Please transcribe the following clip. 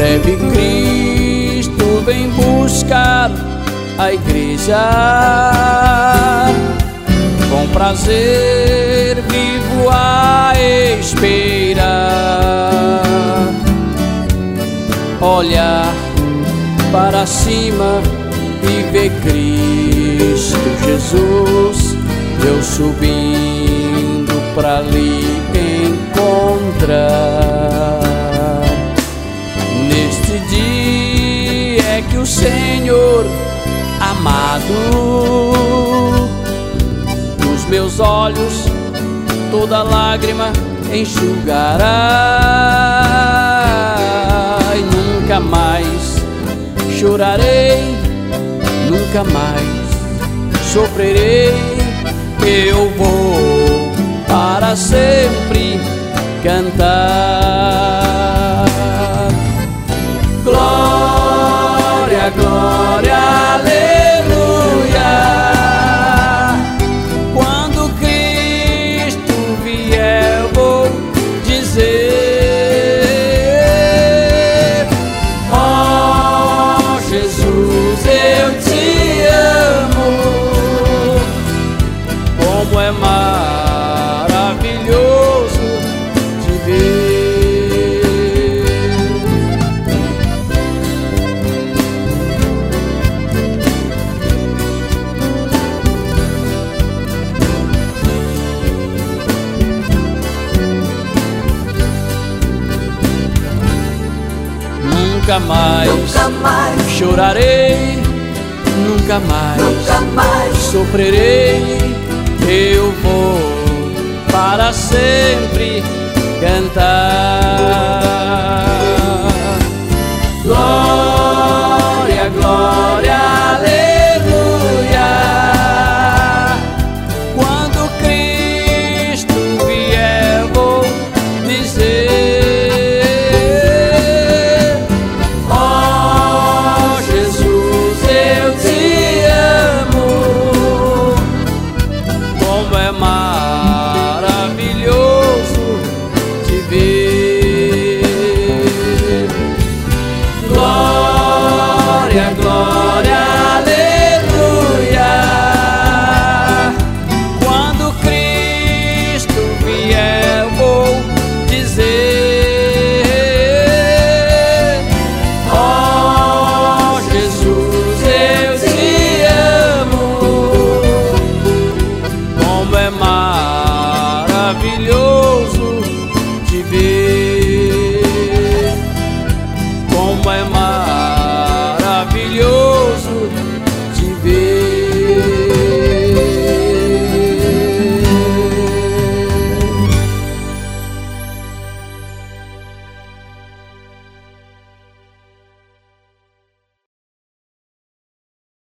breve Cristo vem buscar a igreja. Com prazer vivo a esperar, olhar para cima e ver Cristo Jesus, eu subindo pra lhe encontrar. Neste dia é que o Senhor amado dos meus olhos toda lágrima enxugará, e nunca mais chorarei, nunca mais sofrerei. Eu vou para sempre cantar. Glória, glória, aleluia. Quando Cristo vier eu vou dizer: oh Jesus, eu te amo. Como é maravilhoso te ver. Nunca mais chorarei, nunca mais sofrerei. Eu vou para sempre cantar.